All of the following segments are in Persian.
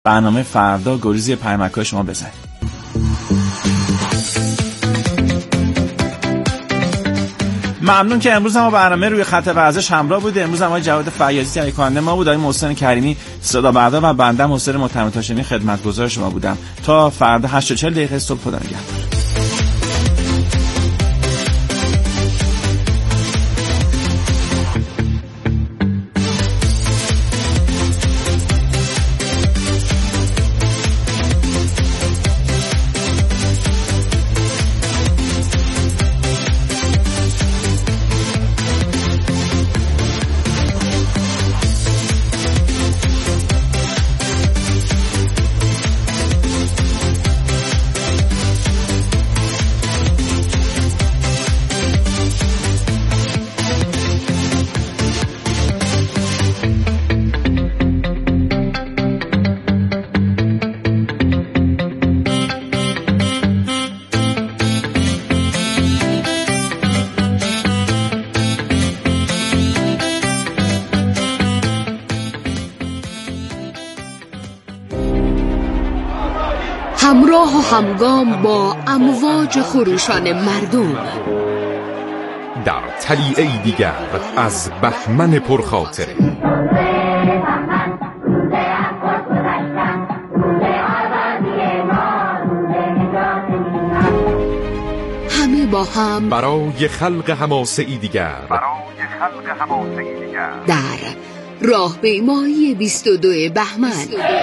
برنامه فردا گریزی پیامک‌های شما بزنید. ممنون که امروز هم برنامه روی خط ورزش همراه بود. امروز هم آقای جواد فیاضی تهیه کننده ما بود، آقای محسن کریمی صدا بردار و بنده حسین مطمئن هاشمی خدمتگزار شما بودم. تا فردا 8:40 صبح. خدا نگهدار. همراه و همگام با امواج خروشان مردم در طلیعه‌ای دیگر از بهمن پرخاطره همه با هم برای خلق حماسه‌ای دیگر در راهپیمایی 22 بهمن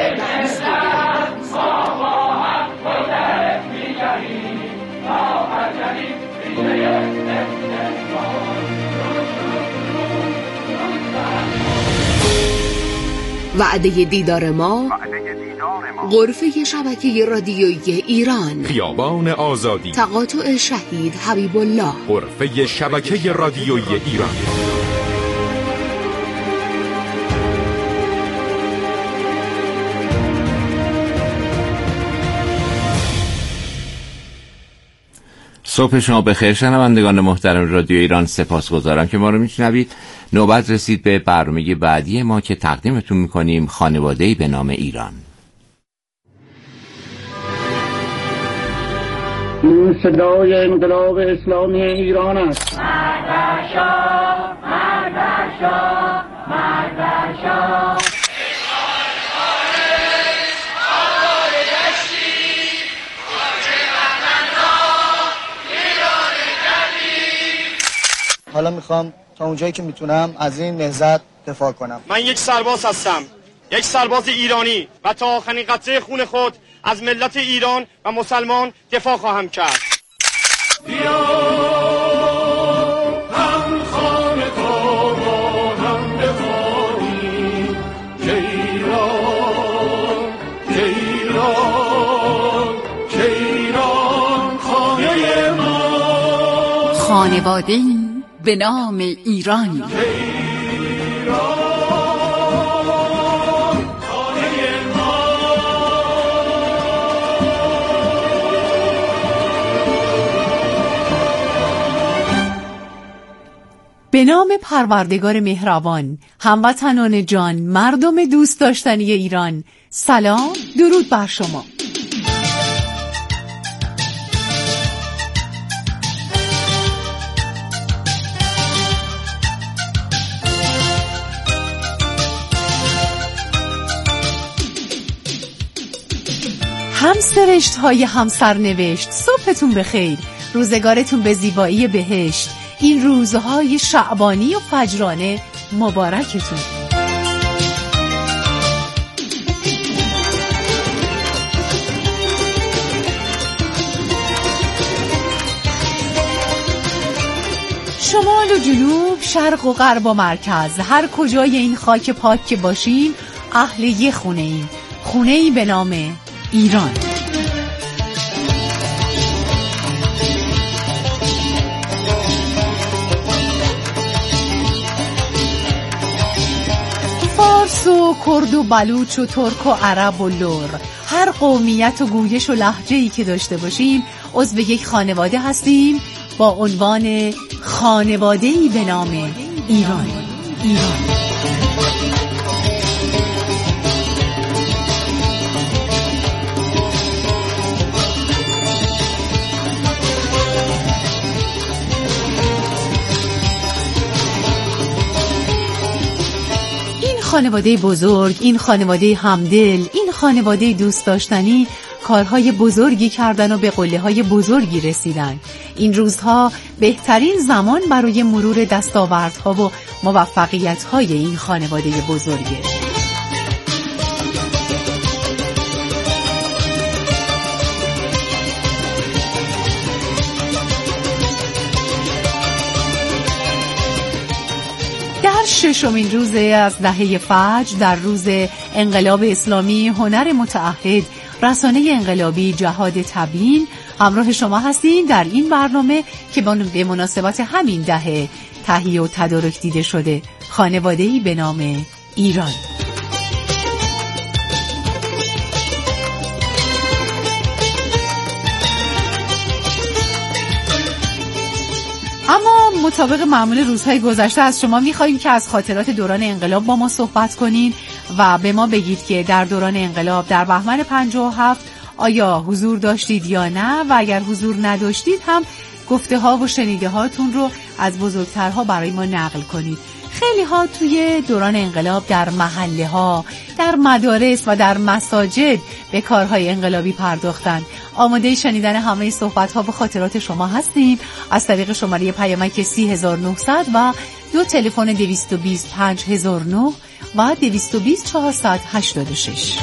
وعده دیدار ما غرفه شبکه رادیویی ایران، خیابان آزادی، تقاطع شهید حبیب الله، غرفه شبکه رادیویی ایران. صبح شما بخیر شنوندگان محترم رادیو ایران، سپاسگزارم که ما رو میشنوید. نوبت رسید به برنامه بعدی ما که تقدیمتون میکنیم خانواده‌ای به نام ایران. این صدای انقلاب اسلامی ایران است. حالا میخوام تا اونجایی که میتونم از این نهضت دفاع کنم. من یک سرباز هستم، یک سرباز ایرانی و تا آخرین قطره خون خود از ملت ایران و مسلمان دفاع خواهم کرد. بیا هم خانه کاران هم بخوانیم که ایران خانه ما، خانواده‌ای به نام ایران. به نام پروردگار مهربان، هموطنان جان، مردم دوست داشتنی ایران، سلام، درود بر شما. همسرشت های همسرنوشت، صبحتون بخیر، روزگارتون به زیبایی بهشت، این روزهای شعبانی و فجرانه مبارکتون. شمال و جنوب، شرق و غرب و مرکز، هر کجای این خاک پاک که باشیم اهل یه خونه ایم، خونه ای به نام ایران. فارس و کرد و بلوچ و ترک و عرب و لر، هر قومیت و گویش و لهجه‌ای که داشته باشیم عضو یک خانواده هستیم با عنوان خانواده‌ای به نام ایران. خانواده بزرگ، این خانواده همدل، این خانواده دوست داشتنی کارهای بزرگی کردن و به قله‌های بزرگی رسیدن. این روزها بهترین زمان برای مرور دستاوردها و موفقیت‌های این خانواده بزرگه. در ششمین روز از دهه فجر، در روز انقلاب اسلامی، هنر متعهد، رسانه انقلابی، جهاد تبیین، همراه شما هستیم در این برنامه که به مناسبت همین دهه تهیه و تدارک دیده شده، خانواده‌ای به نام ایران. اما مطابق معمول روزهای گذشته از شما می‌خواهیم که از خاطرات دوران انقلاب با ما صحبت کنین و به ما بگید که در دوران انقلاب در بهمن 57 آیا حضور داشتید یا نه، و اگر حضور نداشتید هم گفته ها و شنیده هاتون رو از بزرگترها برای ما نقل کنید. خیلی ها توی دوران انقلاب در محله ها، در مدارس و در مساجد به کارهای انقلابی پرداختن. آماده شنیدن همه صحبت ها و خاطرات شما هستیم از طریق شماره پیامک 30900 و دو تلفن 220 5009 و 220 486.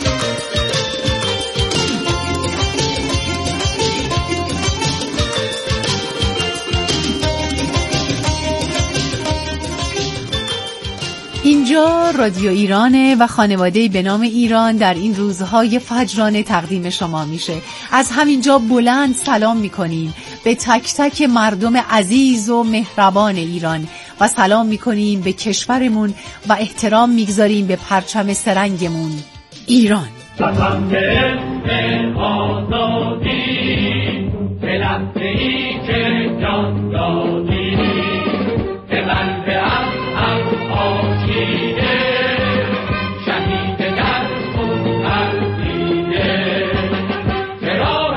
اینجا رادیو ایرانه و خانواده‌ای به نام ایران در این روزهای فجرانه تقدیم شما میشه. از همینجا بلند سلام میکنیم به تک تک مردم عزیز و مهربان ایران و سلام میکنیم به کشورمون و احترام میگذاریم به پرچم سرنگمون ایران. وطن به اسم آزادی به لحظه‌ای که جان دادی به قلب هم آشیده شهید در خون ارزیده به راه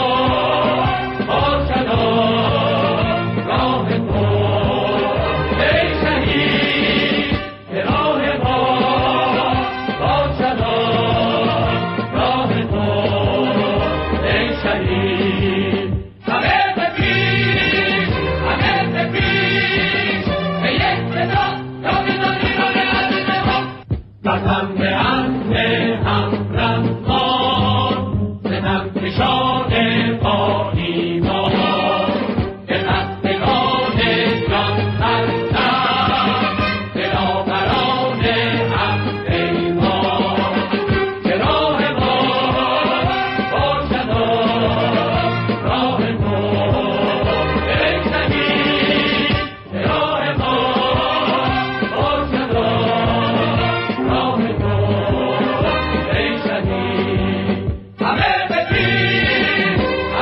با صدا راه تو ای شهید به راه با صدا راه تو ای شهید همه به پیش به یک صدا وطن به عزم هم رفتان ستم کشان با ایمان به قصدگان جان ترسم دلاوران هم پیمان که راه ما باشد راه تو ای شهید که راه ما باشد راه تو ای شهید همه به پیش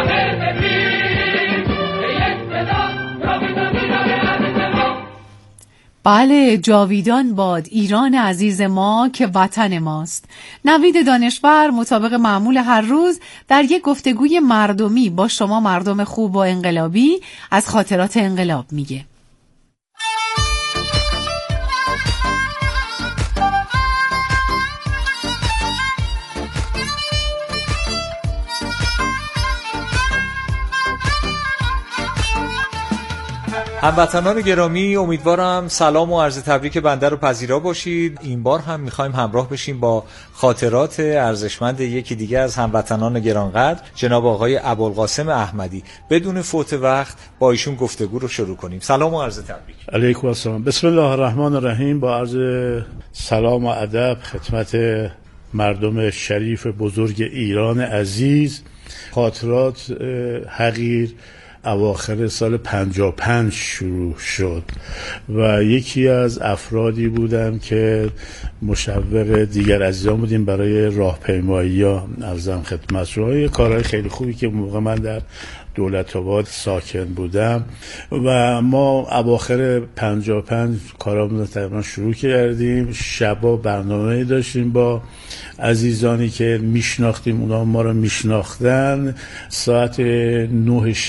به یک صدا راه تو بله، جاویدان باد ایران عزیز ما که وطن ماست. نوید دانشور مطابق معمول هر روز در یک گفتگوی مردمی با شما مردم خوب و انقلابی از خاطرات انقلاب میگه. هموطنان گرامی، امیدوارم سلام و عرض تبریک بنده رو پذیرا باشید. این بار هم میخوایم همراه بشیم با خاطرات ارزشمند یکی دیگه از هموطنان گرانقدر، جناب آقای ابوالقاسم احمدی. بدون فوت وقت با ایشون گفتگو رو شروع کنیم. سلام و عرض تبریک. علیکم السلام. بسم الله الرحمن الرحیم. با عرض سلام و ادب خدمت مردم شریف بزرگ ایران عزیز. خاطرات حقیر اواخر سال 55 شروع شد و یکی از افرادی بودم که مشوق دیگر عزیزان بودیم برای راهپیمایی ها. عرضم خدمت شما کارهای خیلی خوبی که موقع من در دولت‌آباد ساکن بودم و ما اواخر 55 کارامون رو تقریبا شروع کردیم. شبا برنامه داشتیم با عزیزانی که میشناختیم، اونا ما رو میشناختن. ساعت 9 شب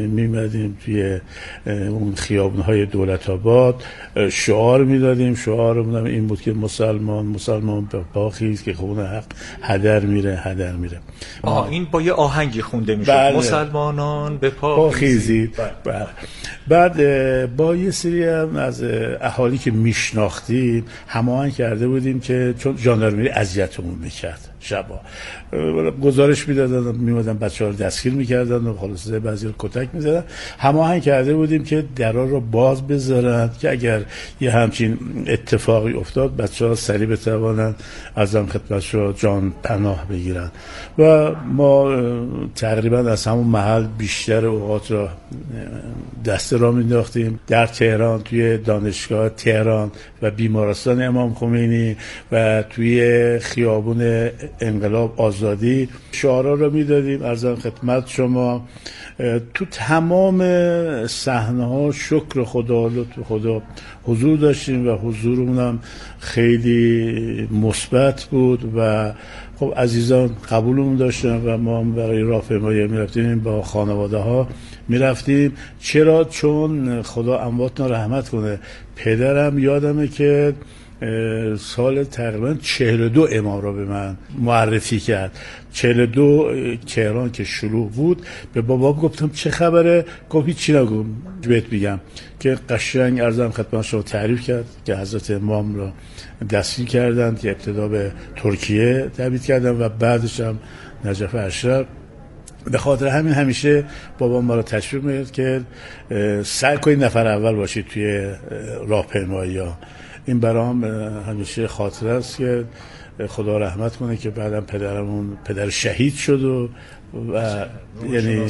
میمدیم توی اون خیابون‌های دولت آباد شعار میدادیم. شعارمون این بود که مسلمان به پا خیز که خون حق هدر میره. این با یه آهنگی خونده میشد. بله. مسلمانان به پا خیزید. بله. بعد با یه سری هم از اهالی که میشناختیم هماهنگ کرده بودیم که چون ژاندارمری اذیتمون میکرد، شبا گزارش میدادن، میومدن بچه‌ها رو دستگیر میکردن و خلاصه بعضی رو کتک میزدن. هماهنگ کرده بودیم که درا رو باز بذارن که اگر یه همچین اتفاقی افتاد بچه‌ها سریع بتوانن از هم خدمتشو جان پناه بگیرن. و ما تقریبا از همون محل بیشتر اوقات را دست را مینداختیم در تهران، توی دانشگاه تهران و بیمارستان امام خمینی و توی خیابون انقلاب آزادی شعارا رو میدادیم. عرضم خدمت شما تو تمام صحنه‌ها شکر خدا، لطف خدا حضور داشتیم و حضورمون هم خیلی مثبت بود و خب عزیزان قبولمون داشتن و ما برای راهپیمایی میرفتیم، با خانواده ها میرفتیم. چرا؟ چون خدا امواتنا رحمت کنه، پدرم یادمه که سال تقریبا 42 امام را به من معرفی کرد. 42 تهران که شلوغ بود به بابام گفتم چه خبره؟ گفت هیچی نگو بهت میگم، که قشنگ عرضم خدمت شما تعریف کرد که حضرت امام را دستگیر کردند که ابتدا به ترکیه تبعید کردن و بعدش هم نجف اشرف. به خاطر همین همیشه بابام ما رو تشویق می‌کرد که سعی کنید نفر اول باشید توی راهپیمایی‌ها. این برام همیشه خاطره است که خدا رحمت کنه که بعدم پدر شهید شد و یعنی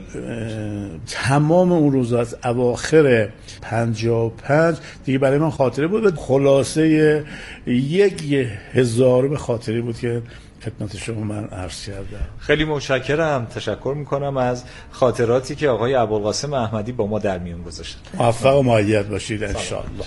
تمام اون روزا از اواخر 55 دیگه برای من خاطره بود و خلاصه 1000 خاطره بود که خدمت شما من عرض کردم. خیلی متشکرم، تشکر میکنم از خاطراتی که آقای ابوالقاسم احمدی با ما در میون گذاشتن. موفق و مؤید باشید ان شاء الله.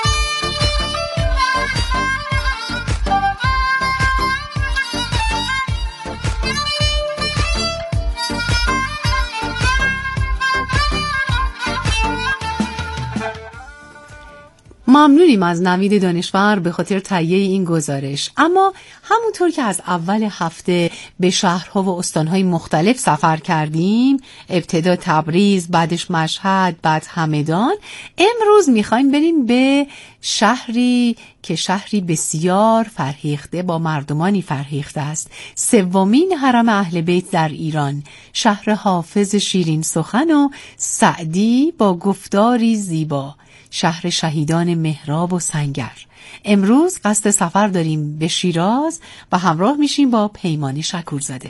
ممنونیم از نوید دانشور به خاطر تهیه این گزارش. اما همونطور که از اول هفته به شهرها و استانهای مختلف سفر کردیم، ابتدا تبریز، بعدش مشهد، بعد همدان، امروز میخوایم بریم به شهری که شهری بسیار فرهیخته با مردمانی فرهیخته است، سومین حرم اهل بیت در ایران، شهر حافظ شیرین سخن و سعدی با گفتاری زیبا، شهر شهیدان مهراب و سنگر. امروز قصد سفر داریم به شیراز و همراه میشیم با پیمان شکورزاده.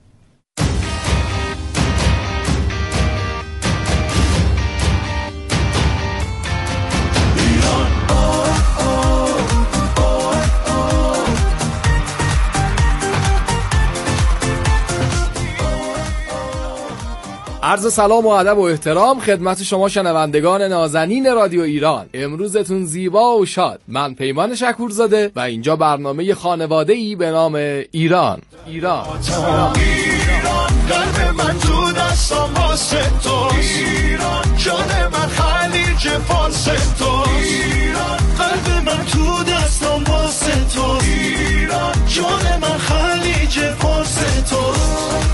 عرض سلام و ادب و احترام خدمت شما شنوندگان نازنین رادیو ایران. امروزتون زیبا و شاد. من پیمان شکورزاده و اینجا برنامه خانواده‌ای به نام ایران. قلب من تو دستم واسه توست، جان من خلیج فارس توست، قلب من تو دستم واسه توست، جان من خلیج فارس توست.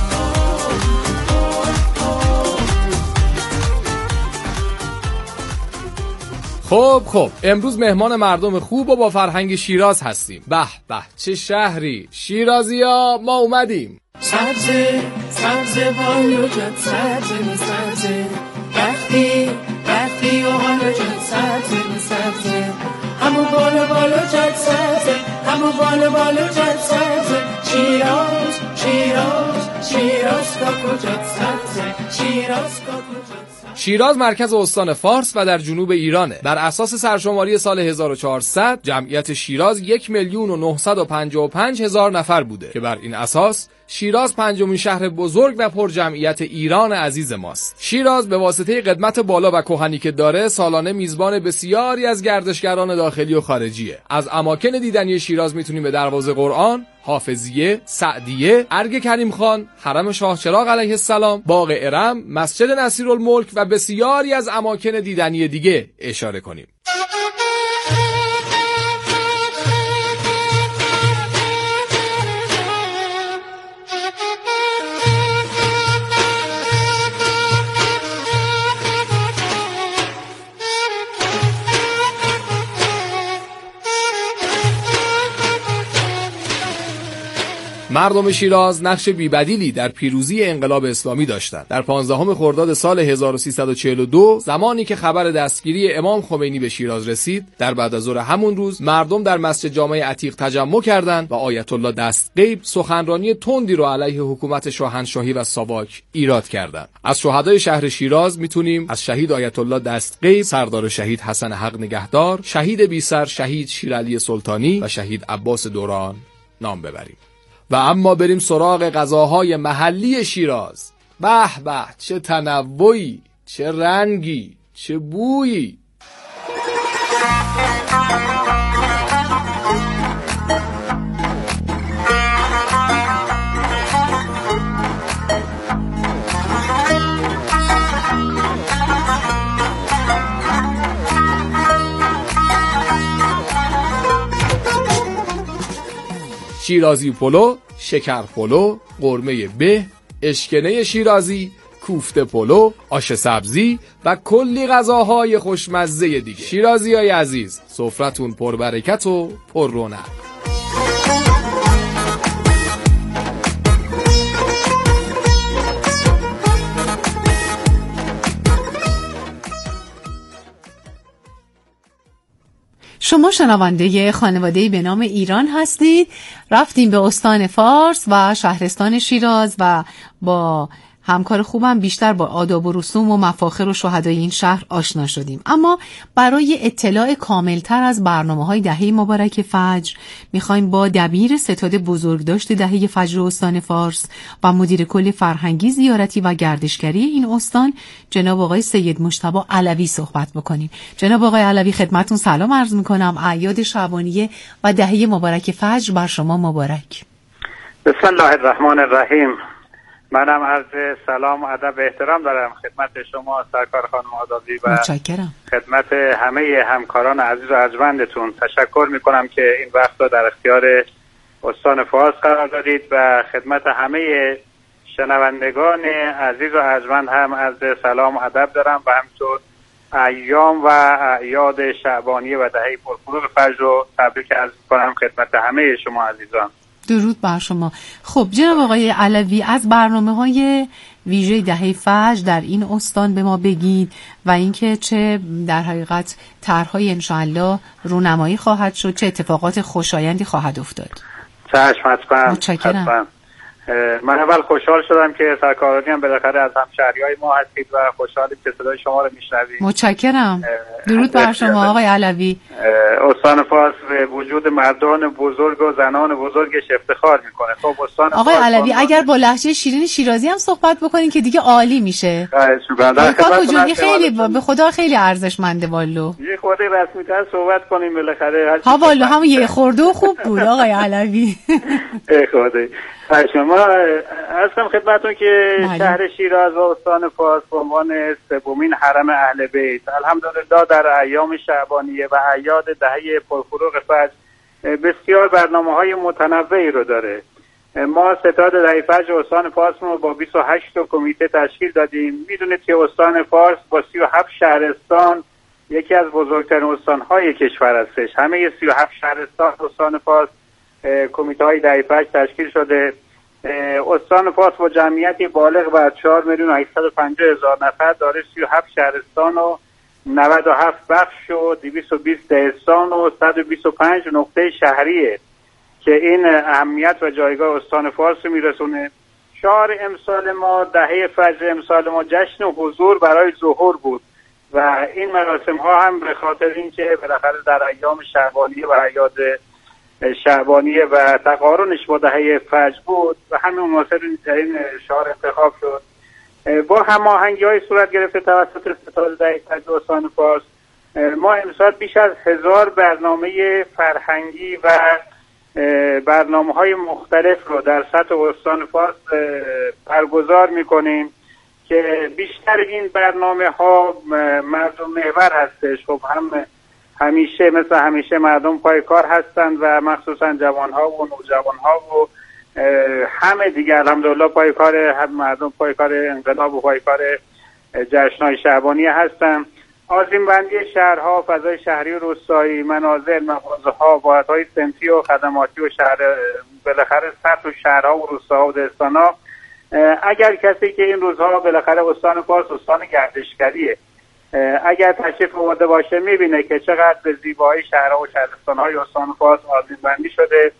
خب امروز مهمان مردم خوب و با فرهنگ شیراز هستیم. به چه شهری! شیرازی‌ها ما اومدیم. سبز بالوجت سبز وقتی و حالوجت سبز همون بالوجت سبز همون بالوجت سبز شیراز کاکوجت سبز شیراز کاکوجت. شیراز مرکز استان فارس و در جنوب ایرانه. بر اساس سرشماری سال 1400 جمعیت شیراز 1,955,000 نفر بوده که بر این اساس شیراز پنجمین شهر بزرگ و پر جمعیت ایران عزیز ماست. شیراز به واسطه قدمت بالا و کهنی که داره سالانه میزبان بسیاری از گردشگران داخلی و خارجیه. از اماکن دیدنی شیراز میتونیم به دروازه قرآن، حافظیه، سعدیه، ارگ کریم خان، حرم شاه چراغ علیه السلام، باغ ارم، مسجد نصیرالملک و بسیاری از اماکن دیدنی دیگه اشاره کنیم. مردم شیراز نقش بی‌بدیلی در پیروزی انقلاب اسلامی داشتند. در 15 خرداد سال 1342 زمانی که خبر دستگیری امام خمینی به شیراز رسید، در بعد از ظهر همون روز مردم در مسجد جامع عتیق تجمع کردند و آیت الله دستغیب سخنرانی تندی رو علیه حکومت شاهنشاهی و ساواک ایراد کردند. از شهدای شهر شیراز میتونیم از شهید آیت الله دستغیب، سردار شهید حسن حق نگهدار، شهید بی‌سر شهید شیرعلی سلطانی و شهید عباس دوران نام ببریم. و اما بریم سراغ غذاهای محلی شیراز. به به، چه تنوعی، چه رنگی، چه بویی. شیرازی پلو، شکر پلو، قرمه به، اشکنه شیرازی، کوفته پلو، آش سبزی و کلی غذاهای خوشمزه دیگه. شیرازیای عزیز، سفرتون پربرکت و پر رونق. شما شنونده خانواده‌ای به نام ایران هستید. رفتیم به استان فارس و شهرستان شیراز و با همکار خوبم بیشتر با آداب و رسوم و مفاخر و شهدای این شهر آشنا شدیم. اما برای اطلاع کاملتر از برنامه‌های دهه مبارک فجر می‌خوایم با دبیر ستاد بزرگداشت دهه فجر استان فارس و مدیر کل فرهنگی، زیارتی و گردشگری این استان جناب آقای سید مجتبی علوی صحبت بکنیم. جناب آقای علوی، خدمتتون سلام عرض می‌کنم. اعیاد شعبانیه و دهه مبارک فجر بر شما مبارک. بسم الله الرحمن الرحیم. منم عرض سلام و ادب و احترام دارم خدمت شما سرکار خانم آزادی و متشکرم. خدمت همه همکاران عزیز و ارجمندتون تشکر میکنم که این وقت رو در اختیار استان فارس قرار دادید و خدمت همه شنوندگان عزیز و ارجمند هم عرض سلام و ادب دارم و همینطور ایام و اعیاد شعبانیه و دهه پرفروغ فجر رو تبریک عرض میکنم خدمت همه شما عزیزان. درود بر شما. خب جناب آقای علوی، از برنامه‌های ویژه دهه فجر در این استان به ما بگید و اینکه چه در حقیقت طرح‌های انشاءالله رونمایی خواهد شد، چه اتفاقات خوشایندی خواهد افتاد. چشم، حتما. متشکرم. من اول خوشحال شدم که سرکارانی هم بالاخره از همشهریای ما هستید و خوشحالیم که صدای شما رو میشنویم. متشکرم. درود بر شما آقای علوی. استان فارس به وجود مردان بزرگ و زنان بزرگش افتخار میکنه. خب استان آقای علوی اگر با لهجه شیرین شیرازی هم صحبت بکنین که دیگه عالی میشه. خیلی به خدا خیلی ارزشمنده والله. یه خورده رسمی‌تر صحبت کنیم بالاخره. ها والله هم یه خورده خوب بود آقای علوی. خورده. شما عرضم خدمتون که شهر شیراز و استان فارس به عنوان سومین حرم اهل بیت الحمدلله در ایام شعبانیه و اعیاد دهه پرفروغ فجر بسیار برنامه‌های متنوعی رو داره. ما ستاد دهه فجر استان فارس رو با 28 کمیته تشکیل دادیم. میدونید که استان فارس با 37 شهرستان یکی از بزرگترین استان‌های کشور هستش. همه 37 شهرستان استان فارس کمیته های دهه فجر تشکیل شده. استان فارس با جمعیتی بالغ بر 4,850,000 نفر داره 37 شهرستان و 97 بخش و 220 دهستان و 125 نقطه شهریه که این اهمیت و جایگاه استان فارس رو میرسونه. شعار امسال ما دهه فجر امسال ما جشن و حضور برای ظهور بود و این مراسم ها هم به خاطر اینکه بالاخره در ایام شعبانیه و اعیاد شعبانیه و تقارنش با دهه فجر بود و همین مناسب این شعار انتخاب شد. با هماهنگی‌های صورت گرفته توسط ستاد دهه فجر استان فارس ما امسال بیش از 1000 برنامه فرهنگی و برنامه‌های مختلف رو در سطح استان فارس برگزار می‌کنیم که بیشتر این برنامه‌ها مردم محور هستش. خب همیشه مثل همیشه مردم پای کار هستند و مخصوصا جوان‌ها و نوجوان‌ها و همه دیگه الحمدلله پای کار، هم مردم پای کار انقلاب و پای کار جشن‌های شعبانی هستن. آذین‌بندی شهرها، فضای شهری و روستایی، منازل، مغازه‌ها، واحدهای صنفی و خدماتی و شهر، بالاخره سطح و شهرها و روستاها و دهستان‌ها. اگر کسی که این روزها بالاخره استان فارس استان گردشگریه، اگر تشریف آورده باشه میبینه که چقدر به زیبایی شهرها و شهرستان‌های استان فارس آذین‌بندی شده.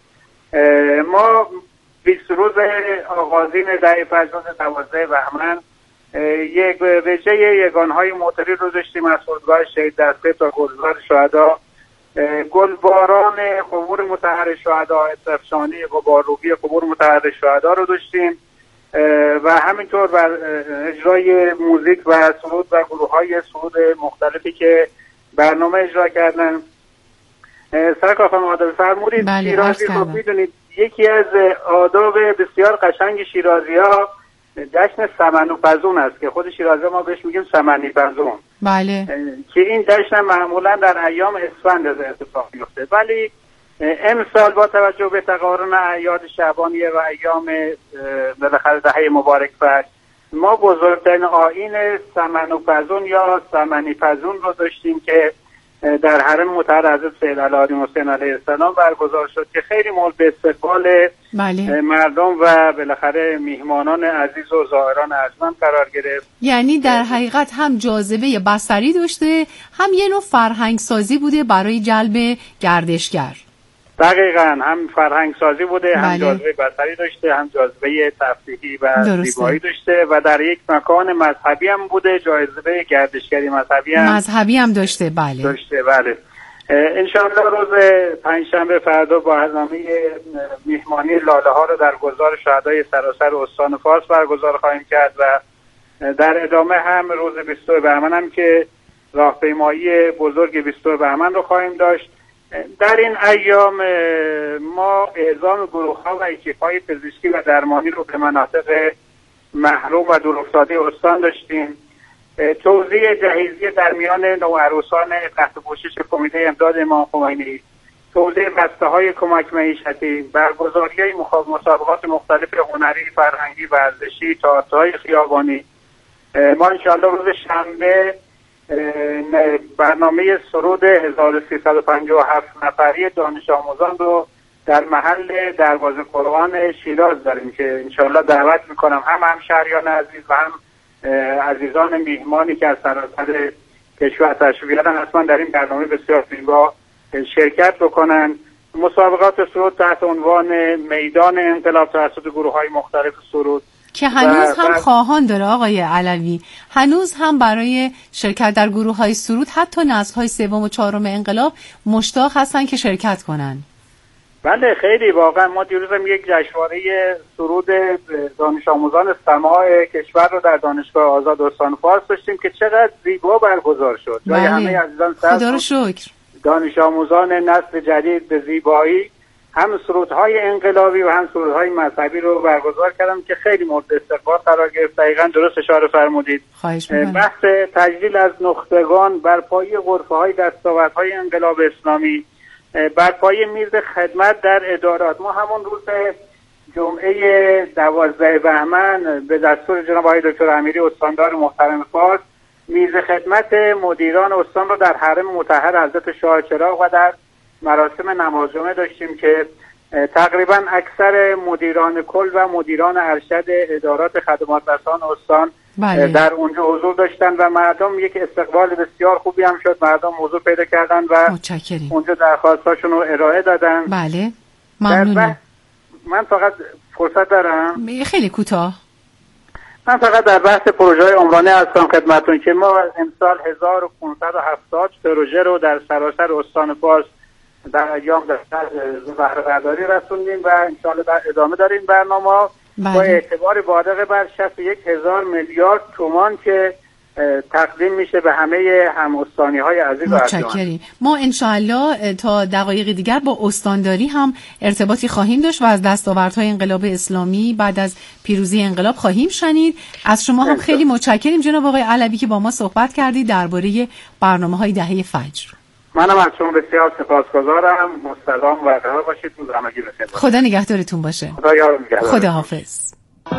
ما 20 روز آغازین دهه فجر 12 بهمن یک وجه یگانهای معطری رو داشتیم از فرودگاه شهید دسته تا گلزار شهدا. گلباران قبور مطهر شهدا، افشانی غبارروبی قبور مطهر شهدا رو داشتیم و همینطور بر اجرای موزیک و سرود و گروه‌های سرود مختلفی که برنامه اجرا کردن. سرکار خانم عادل فرمودید شیرازی رو میدونید یکی از آداب بسیار قشنگ شیرازی‌ها جشن سمن و پزون است که خود شیرازی ما بهش میگیم سمنی پزون. بله. که این جشن معمولا در ایام اسفند اتفاق میفته، ولی امسال با توجه به تقارن اعیاد شعبانیه و ایام بالاخره دهه مبارک فجر ما بزرگترین آیین سمن و پزون یا سمنی پزون رو داشتیم که در حرم مطهر حضرت سید علی‌الدین حسین علیه السلام برگزار شد که خیلی مورد استقبال مردم و بالاخره میهمانان عزیز و زائران ارجمند قرار گرفت. یعنی در حقیقت هم جاذبه بصری داشته، هم یه نوع فرهنگ سازی بوده برای جلب گردشگر. دقیقاً هم فرهنگ سازی بوده، هم جاذبه بصری داشته، هم جاذبه تفریحی و زیبایی داشته و در یک مکان مذهبی هم بوده، جاذبه گردشگری مذهبی هم داشته. بله. انشاءالله روز پنجشنبه فردا برنامه میهمانی لاله ها رو در گلزار شهدای سراسر استان فارس برگزار خواهیم کرد و در ادامه هم روز 22 بهمن هم که راهپیمایی بزرگ 22 بهمن رو خواهیم داشت. در این ایام ما اعزام گروه‌ها و اکیپ‌های پزشکی و درمانی رو به مناطق محروم و دورافتاده استان داشتیم. توزیع جهیزیه در میان نوعروسان تحت پوشش کمیته امداد امام خمینی، توزیع بسته‌های کمک معیشتی، برگزاری مسابقات مختلف هنری، فرهنگی، ورزشی، تئاترهای خیابانی. ما انشاءالله روز شنبه برنامه سرود 1357 نفری دانش آموزان رو در محل دروازه قرآن شیراز داریم که انشاءالله دعوت میکنم هم همشهریان عزیز و هم عزیزان میهمانی که از سراسر کشور تشریف بیارن حتما در این برنامه بسیار زیبا شرکت بکنن. مسابقات سرود تحت عنوان میدان انقلاب توسط گروه‌های مختلف سرود که هنوز هم خواهان داره آقای علوی، هنوز هم برای شرکت در گروه‌های سرود حتی نسل‌های سوم و چهارم انقلاب مشتاق هستن که شرکت کنن. بله خیلی واقعا ما دیروز هم یک جشنواره سرود دانش آموزان سماع کشور رو در دانشگاه آزاد استان فارس داشتیم که چقدر زیبا برگزار شد. بله. همه عزیزان خدا رو شکر. دانش آموزان نسل جدید به زیبایی هم سرودهای انقلابی و هم سرودهای مذهبی رو برگزار کردم که خیلی مورد استقبال قرار گرفت. دقیقاً درست اشاره فرمودید. بحث تجلیل از نخبگان بر پایه غرفه‌های دستاوردهای انقلاب اسلامی، بر پایه میز خدمت در ادارات. ما همون روز جمعه 12 بهمن به دستور جناب آقای دکتر امیری استاندار محترم فارس میز خدمت مدیران استان رو در حرم مطهر حضرت شاه چراغ و در مراسم نماز جمعه داشتیم که تقریبا اکثر مدیران کل و مدیران ارشد ادارات خدمات رسان استان در اونجا حضور داشتن و مردم یک استقبال بسیار خوبی هم شد. مردم حضور پیدا کردن و اونجا درخواستاشون رو ارائه دادن. بله ممنونم. من فقط فرصت دارم خیلی کوتاه. من فقط در بحث پروژه عمرانی هستم خدمتتون که ما امسال 1570 پروژه رو در سراسر استان فارس در ایام در بهره برداری رسوندیم و انشاءالله در ادامه داریم برنامه با اعتبار بالغ بر 61,000 میلیارد تومان که تقدیم میشه به همه هم‌استانی‌های عزیز و متشکریم. ما انشاءالله تا دقایق دیگر با استانداری هم ارتباطی خواهیم داشت و از دستاوردهای انقلاب اسلامی بعد از پیروزی انقلاب خواهیم شنید. از شما هم خیلی متشکریم جناب آقای علوی که با ما صحبت کردید درباره برنامه‌های دهه فجر. منم از شما بسیار سپاسگزارم. مستدام و قرار باشید. روز همگی بخیر. خدا نگهدارتون باشه. خدا یار و نگهدار. خدا حافظ.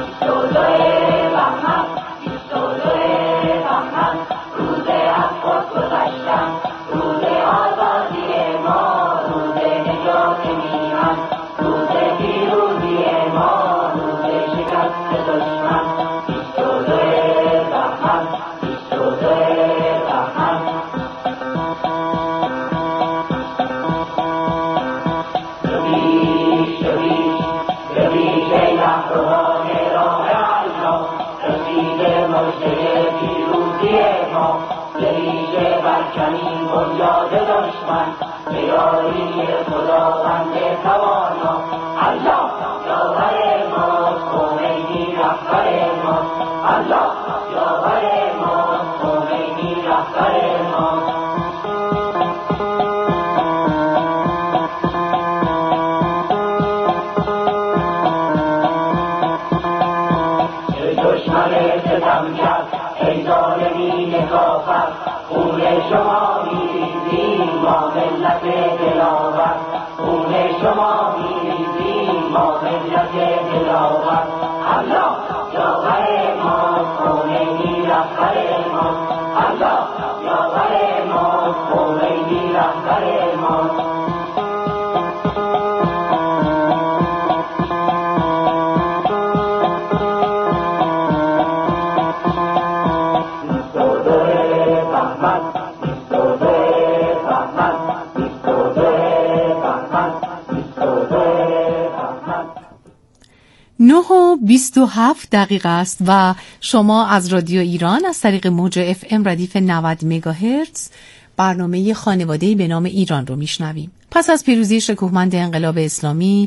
و 27 دقیقه است و شما از رادیو ایران از طریق موج FM ردیف 90 مگاهرتز برنامه خانواده‌ای به نام ایران رو میشنویم. پس از پیروزی شکوهمند انقلاب اسلامی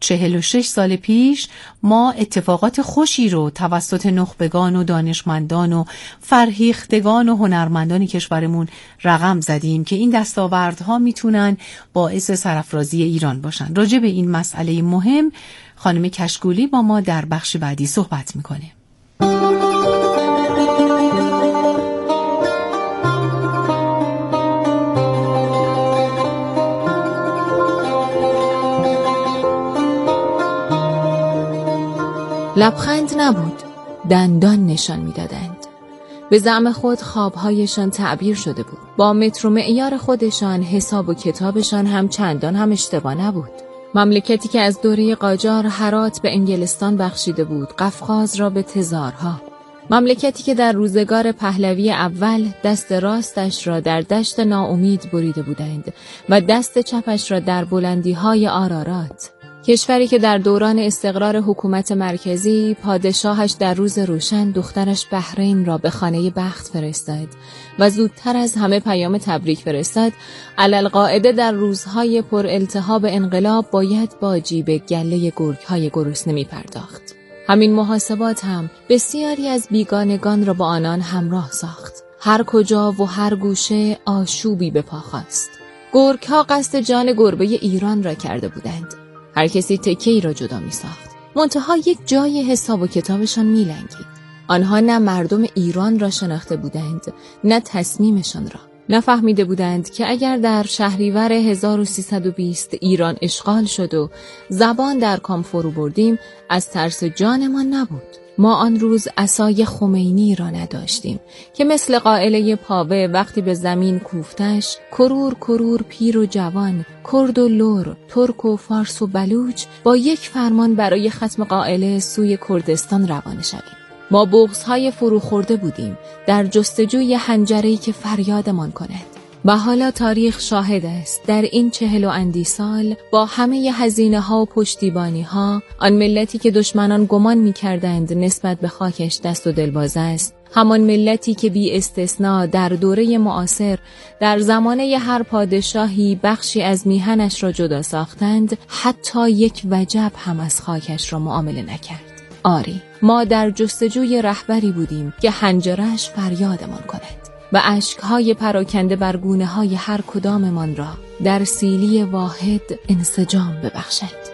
46 سال پیش ما اتفاقات خوشی رو توسط نخبگان و دانشمندان و فرهیختگان و هنرمندان کشورمون رقم زدیم که این دستاوردها میتونن باعث سرافرازی ایران باشن. راجع به این مسئله مهم خانم کشکولی با ما در بخش بعدی صحبت میکنه. لبخند نبود، دندان نشان میدادند. به زعم خود خوابهایشان تعبیر شده بود. با متر و معیار خودشان حساب و کتابشان هم چندان هم اشتباه نبود. مملکتی که از دوره قاجار هرات به انگلستان بخشیده بود، قفقاز را به تزارها. مملکتی که در روزگار پهلوی اول دست راستش را در دشت ناامید بریده بودند و دست چپش را در بلندی‌های آرارات. کشوری که در دوران استقرار حکومت مرکزی پادشاهش در روز روشن دخترش بحرین را به خانه بخت فرستاد و زودتر از همه پیام تبریک فرستاد. علالقاعده در روزهای پر التهاب انقلاب باید با جیب گله گرگ‌های گرسنه می پرداخت. همین محاسبات هم بسیاری از بیگانگان را با آنان همراه ساخت. هر کجا و هر گوشه آشوبی به پا خواست. گرگ‌ها قصد جان گربه ایران را کرده بودند. هر کسی تکه‌ای را جدا می ساخت. منتها یک جای حساب و کتابشان می لنگید. آنها نه مردم ایران را شناخته بودند، نه تصمیمشان را. نفهمیده بودند که اگر در شهریور 1320 ایران اشغال شد و زبان در کام فرو بردیم، از ترس جانمان نبود. ما آن روز عصای خمینی را نداشتیم که مثل قائله پاوه وقتی به زمین کوفتش، کرور کرور پیر و جوان، کرد و لور، ترک و فارس و بلوچ با یک فرمان برای ختم قائله سوی کردستان روانه شویم. ما بغض‌های فرو خورده بودیم در جستجوی حنجره‌ای که فریادمان کند. و حالا تاریخ شاهد است در این 40 و اندی سال با همه هزینه‌ها و پشتیبانی‌ها، آن ملتی که دشمنان گمان می‌کردند نسبت به خاکش دست و دلباز است، همان ملتی که بی استثناء در دوره معاصر در زمانه هر پادشاهی بخشی از میهنش را جدا ساختند، حتی یک وجب هم از خاکش را معامله نکرد. آری، ما در جستجوی رهبری بودیم که حنجره‌اش فریادمان کند و اشک‌های پراکنده بر گونه‌های هر کداممان را در سیلی واحد انسجام ببخشد.